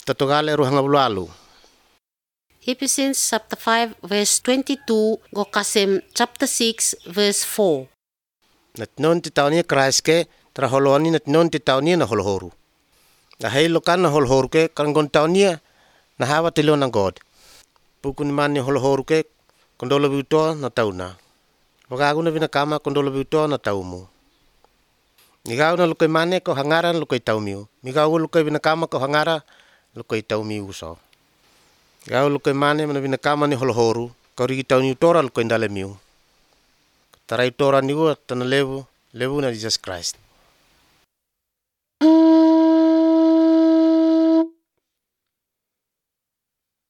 tatogale ruhanga bulalu. Ephesians chapter 5 verse 22 go kasem chapter 6 verse 4. Natnon ti taunia Christ ke traholoani natnon ti taunia na holhoru. Na helo kan na holhoru ke kangon taunia na hawa tilo ng God. Pukun man ni holhoru ke kondolo biuto na tauna. Wagago na binakama kondolo biuto na taumu. Migaw na lukoy mane ko hangaran lukoy taumiu. Migaw lukoy binakama ko hangara lukoy taumiu so. Migaw lukoy mane man binakama ni holhoru ko rigi tauniu tora lukoy ndalemiu. Taray tora niwa tanalebu na Jesus Christ.